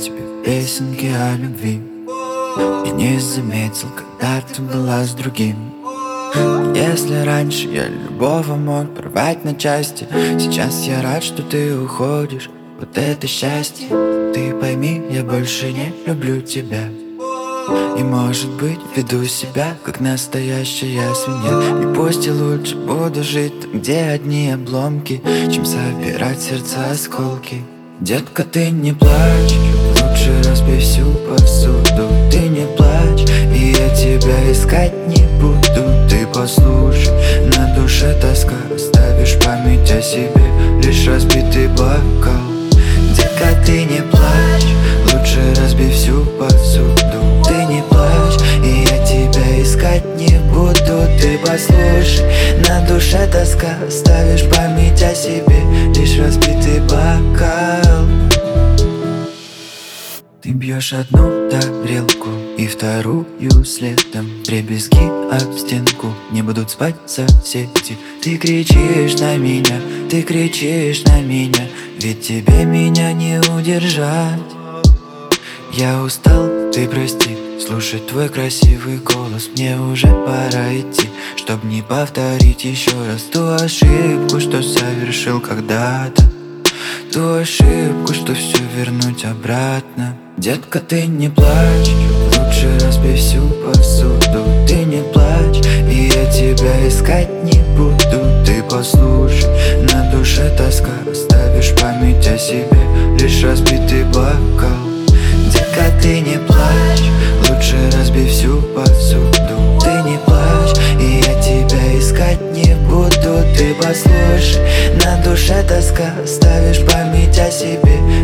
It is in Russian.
тебе песенки о любви. И не заметил, когда ты была с другим. Если раньше я любого мог порвать на части, сейчас я рад, что ты уходишь. Вот это счастье. Ты пойми, я больше не люблю тебя. И может быть веду себя как настоящая свинья. И пусть я лучше буду жить там, где одни обломки, чем собирать сердца осколки. Детка, ты не плачь, лучше разбей всю посуду. Ты не плачь, и я тебя искать не буду. Ты послушай, на душе тоска, оставишь память о себе, лишь разбитый бокал. Детка, ты не плачь, лучше разбей всю посуду. Ты не плачь, и я тебя искать не буду. Ты послушай, на душе тоска, оставишь память о себе, лишь разбитый бокал. Ты бьешь одну тарелку и вторую следом. Дребезги об стенку, не будут спать соседи. Ты кричишь на меня, ты кричишь на меня, ведь тебе меня не удержать. Я устал, ты прости, слушать твой красивый голос. Мне уже пора идти, чтоб не повторить еще раз ту ошибку, что совершил когда-то. Ту ошибку, что все вернуть обратно. Детка, ты не плачь, лучше разбей всю посуду. Ты не плачь, и я тебя искать не буду. Ты послушай, на душе тоска, оставишь память о себе, лишь разбитый бокал. Детка, ты не плачь, лучше разбей всю посуду. Ты не плачь, и я тебя искать не буду. Ты послушай, на душе тоска, оставишь память о себе,